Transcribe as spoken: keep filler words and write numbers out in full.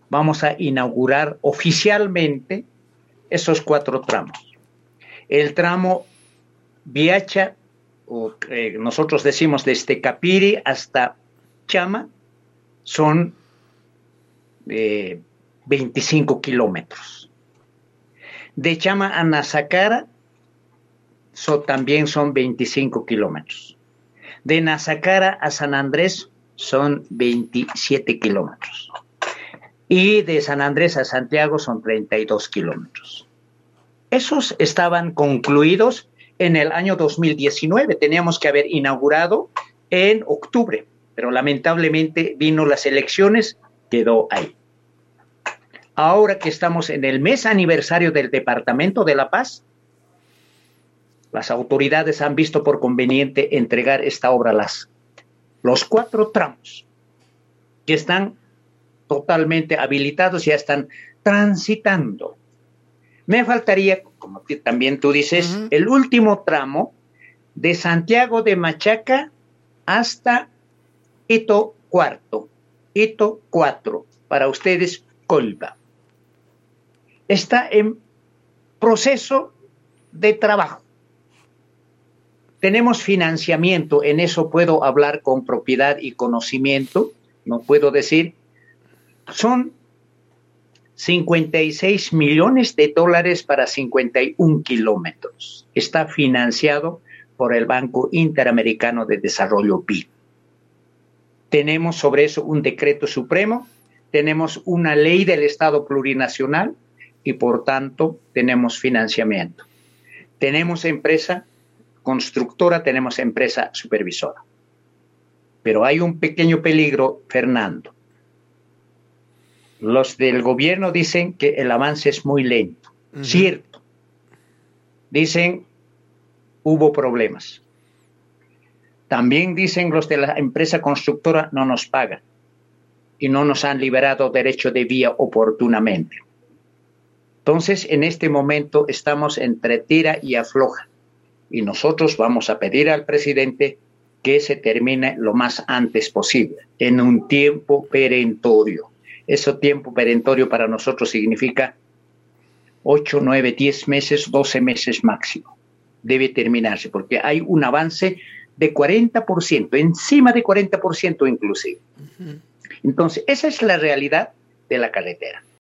vamos a inaugurar oficialmente esos cuatro tramos. El tramo Viacha, o eh, nosotros decimos desde Capiri hasta Chama, son eh, veinticinco kilómetros. De Chama a Nazacara so, también son veinticinco kilómetros. De Nazacara a San Andrés son veintisiete kilómetros. Y de San Andrés a Santiago son treinta y dos kilómetros. Esos estaban concluidos en el año dos mil diecinueve. Teníamos que haber inaugurado en octubre, pero lamentablemente vino las elecciones, quedó ahí. Ahora que estamos en el mes aniversario del Departamento de La Paz, las autoridades han visto por conveniente entregar esta obra a las, los cuatro tramos que están totalmente habilitados, ya están transitando. Me faltaría, como también tú dices, uh-huh. el último tramo de Santiago de Machaca hasta Hito Cuarto, Hito Cuatro, para ustedes, Colba. Está en proceso de trabajo. Tenemos financiamiento, en eso puedo hablar con propiedad y conocimiento, no puedo decir, son cincuenta y seis millones de dólares para cincuenta y un kilómetros. Está financiado por el Banco Interamericano de Desarrollo B I D. Tenemos sobre eso un decreto supremo, tenemos una ley del Estado plurinacional y por tanto tenemos financiamiento. Tenemos empresa constructora, tenemos empresa supervisora. Pero hay un pequeño peligro, Fernando. Los del gobierno dicen que el avance es muy lento. Uh-huh. Cierto. Dicen, hubo problemas. También dicen los de la empresa constructora, no nos pagan. Y no nos han liberado derecho de vía oportunamente. Entonces, en este momento estamos entre tira y afloja. Y nosotros vamos a pedir al presidente que se termine lo más antes posible, en un tiempo perentorio. Ese tiempo perentorio para nosotros significa ocho, nueve, diez meses, doce meses máximo. Debe terminarse, porque hay un avance de cuarenta por ciento, encima de cuarenta por ciento inclusive. Uh-huh. Entonces, esa es la realidad de la carretera.